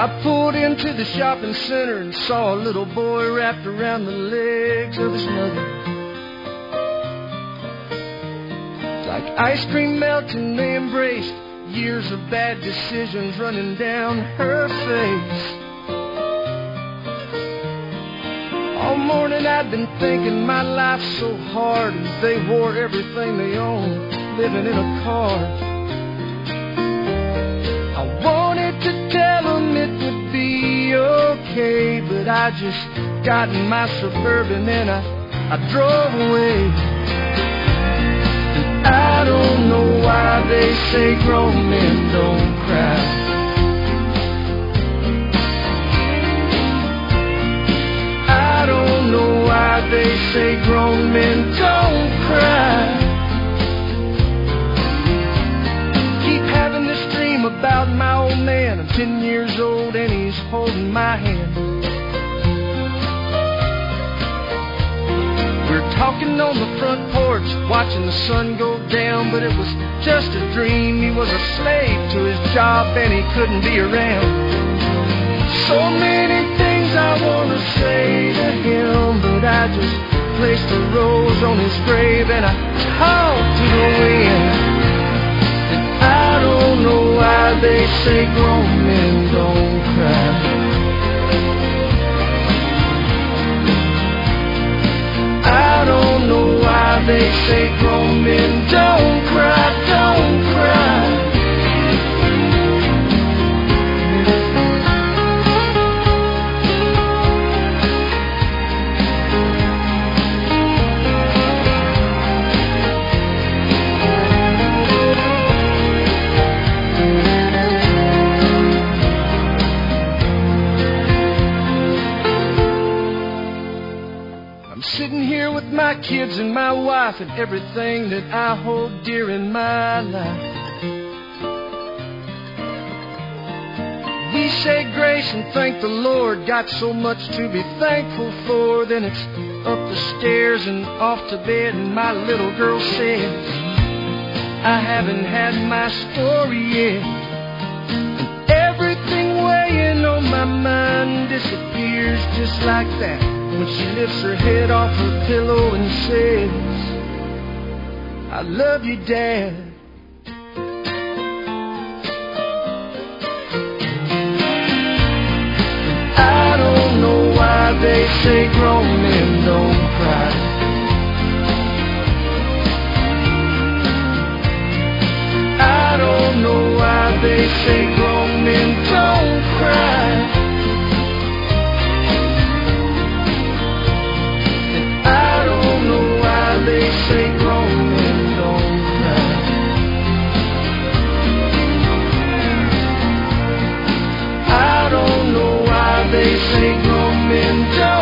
I pulled into the shopping center and saw a little boy wrapped around the legs of his mother. Like ice cream melting, they embraced, years of bad decisions running down her face. All morning I'd been thinking my life's so hard, and they wore everything they owned, living in a car. I wanted to tell them it would be okay, but I just got in my Suburban and I drove away. And I don't know why they say grown men don't cry. I don't know why they say grown men don't cry. About my old man, I'm 10 years old and he's holding my hand. We're talking on the front porch, watching the sun go down, but it was just a dream. He was a slave to his job and he couldn't be around. So many things I want to say to him, but I just placed a rose on his grave and I talked to the wind. I don't know why they say grown men don't cry. I don't know why they say grown men don't cry, don't cry. Sitting here with my kids and my wife and everything that I hold dear in my life. We say grace and thank the Lord, got so much to be thankful for. Then it's up the stairs and off to bed, and my little girl says, I haven't had my story yet. And everything weighing on my mind disappears just like that when she lifts her head off her pillow and says, I love you, Dad. I don't know why they say grown men don't cry. I don't know why they say grown men don't cry. They say grown men don't cry. I don't know why they say grown men don't